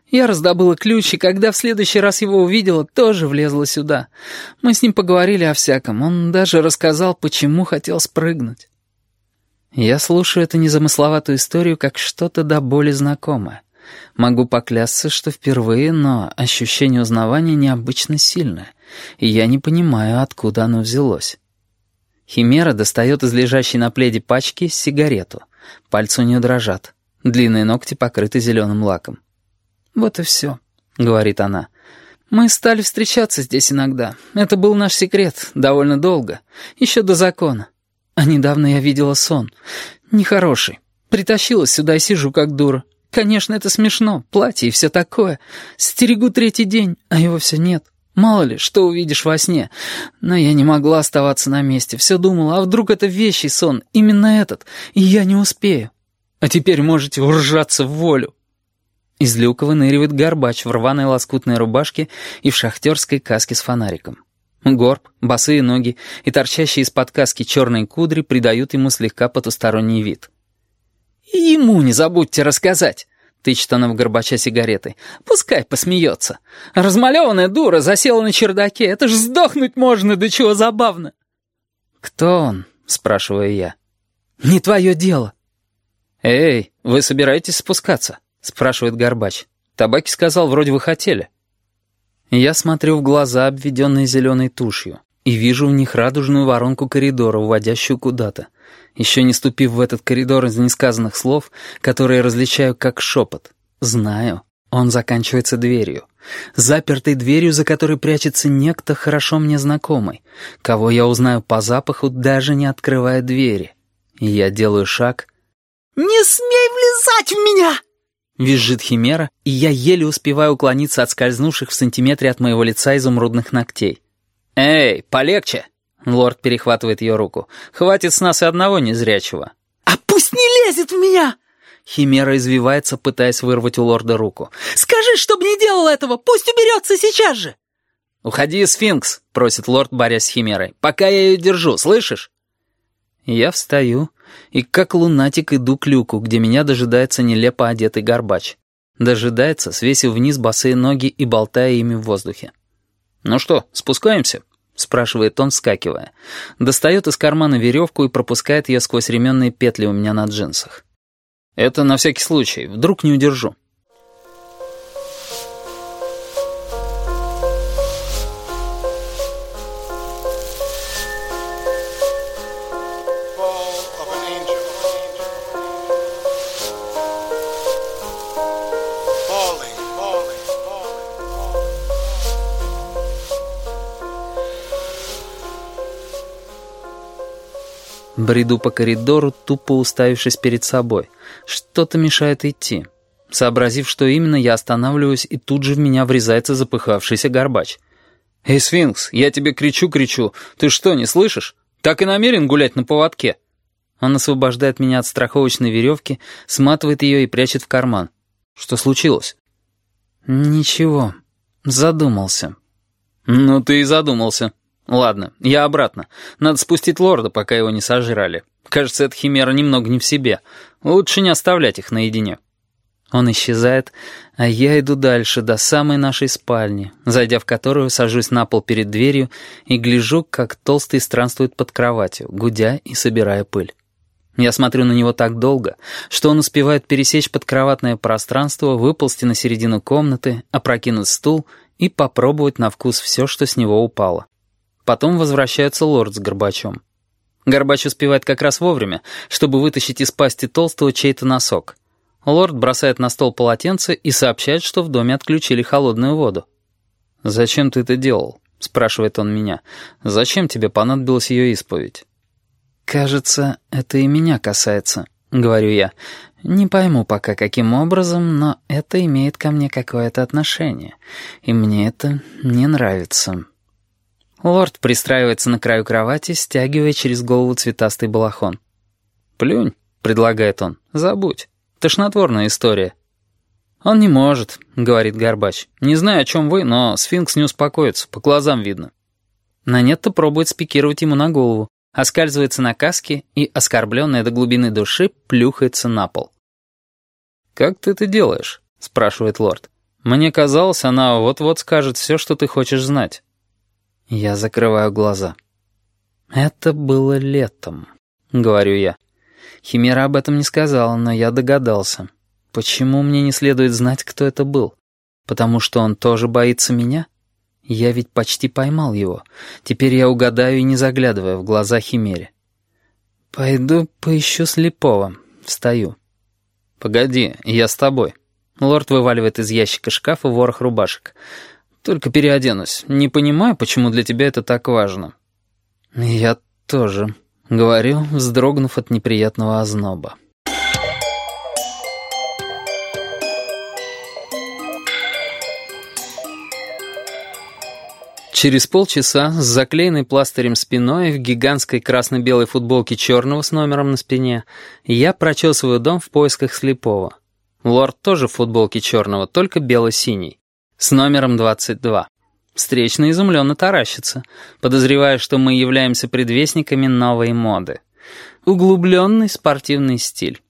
Я раздобыла ключ, и когда в следующий раз его увидела, тоже влезла сюда. Мы с ним поговорили о всяком. Он даже рассказал, почему хотел спрыгнуть. Я слушаю эту незамысловатую историю как что-то до боли знакомое. Могу поклясться, что впервые, но ощущение узнавания необычно сильное, и я не понимаю, откуда оно взялось. Химера достает из лежащей на пледе пачки сигарету. Пальцы у нее дрожат. Длинные ногти покрыты зеленым лаком. «Вот и все», — говорит она. «Мы стали встречаться здесь иногда. Это был наш секрет, довольно долго, еще до закона. А недавно я видела сон. Нехороший. Притащилась сюда и сижу как дура. Конечно, это смешно, платье и все такое. Стерегу 3-й день, а его все нет. Мало ли, что увидишь во сне. Но я не могла оставаться на месте. Все думала, а вдруг это вещий сон, именно этот, и я не успею. А теперь можете уржаться в волю». Из люка выныривает Горбач в рваной лоскутной рубашке и в шахтерской каске с фонариком. Горб, босые ноги и торчащие из-под каски черные кудри придают ему слегка потусторонний вид. «И ему не забудьте рассказать», — тычет она в Горбача сигаретой. «Пускай посмеется. Размалеванная дура засела на чердаке. Это ж сдохнуть можно, до чего забавно». «Кто он?» — спрашиваю я. «Не твое дело». «Эй, вы собираетесь спускаться?» — спрашивает Горбач. «Табаки сказал, вроде вы хотели». Я смотрю в глаза, обведенные зеленой тушью, и вижу в них радужную воронку коридора, уводящую куда-то. Еще не ступив в этот коридор из несказанных слов, которые различаю как шепот. Знаю, он заканчивается дверью. Запертой дверью, за которой прячется некто хорошо мне знакомый, кого я узнаю по запаху, даже не открывая двери. И я делаю шаг. «Не смей влезать в меня!» Визжит Химера, и я еле успеваю уклониться от скользнувших в сантиметре от моего лица изумрудных ногтей. «Эй, полегче!» Лорд перехватывает ее руку. «Хватит с нас и одного незрячего». «А пусть не лезет в меня!» Химера извивается, пытаясь вырвать у лорда руку. «Скажи, чтобы не делал этого! Пусть уберется сейчас же!» «Уходи, сфинкс!» — просит лорд, борясь с Химерой. «Пока я ее держу, слышишь?» Я встаю и как лунатик иду к люку, где меня дожидается нелепо одетый Горбач. Дожидается, свесив вниз босые ноги и болтая ими в воздухе. «Ну что, спускаемся?» — спрашивает он, вскакивая. Достает из кармана веревку и пропускает ее сквозь ременные петли у меня на джинсах. «Это на всякий случай, вдруг не удержу». Бреду по коридору, тупо уставившись перед собой. Что-то мешает идти. Сообразив, что именно, я останавливаюсь, и тут же в меня врезается запыхавшийся Горбач. «Эй, сфинкс, я тебе кричу. Ты что, не слышишь? Так и намерен гулять на поводке?» Он освобождает меня от страховочной веревки, сматывает ее и прячет в карман. «Что случилось?» «Ничего. Задумался». «Ну ты и задумался. Ладно, я обратно. Надо спустить лорда, пока его не сожрали. Кажется, эта химера немного не в себе. Лучше не оставлять их наедине». Он исчезает, а я иду дальше, до самой нашей спальни, зайдя в которую, сажусь на пол перед дверью и гляжу, как толстый странствует под кроватью, гудя и собирая пыль. Я смотрю на него так долго, что он успевает пересечь подкроватное пространство, выползти на середину комнаты, опрокинуть стул и попробовать на вкус все, что с него упало. Потом возвращается лорд с Горбачом. Горбач успевает как раз вовремя, чтобы вытащить из пасти толстого чей-то носок. Лорд бросает на стол полотенце и сообщает, что в доме отключили холодную воду. «Зачем ты это делал?» — спрашивает он меня. «Зачем тебе понадобилась ее исповедь?» «Кажется, это и меня касается», — говорю я. «Не пойму пока, каким образом, но это имеет ко мне какое-то отношение, и мне это не нравится». Лорд пристраивается на краю кровати, стягивая через голову цветастый балахон. «Плюнь», — предлагает он, — «забудь. Тошнотворная история». «Он не может», — говорит Горбач. «Не знаю, о чем вы, но сфинкс не успокоится, по глазам видно». Нанетта пробует спикировать ему на голову, оскальзывается на каске и, оскорбленная до глубины души, плюхается на пол. «Как ты это делаешь?» — спрашивает лорд. Мне казалось, она вот-вот скажет все, что ты хочешь знать. Я закрываю глаза. «Это было летом», — говорю я. Химера об этом не сказала, но я догадался. Почему мне не следует знать, кто это был? Потому что он тоже боится меня? Я ведь почти поймал его. Теперь я угадаю и не заглядывая в глаза Химере. «Пойду поищу слепого». Встаю. «Погоди, я с тобой». Лорд вываливает из ящика шкафа ворох рубашек. «Только переоденусь. Не понимаю, почему для тебя это так важно». «Я тоже», — говорю, вздрогнув от неприятного озноба. Через полчаса с заклеенной пластырем спиной в гигантской красно-белой футболке черного с номером на спине я прочесываю дом в поисках слепого. Лорд тоже в футболке черного, только бело-синий, с номером 22. Встречный изумленно таращится, подозревая, что мы являемся предвестниками новой моды. Углубленный спортивный стиль.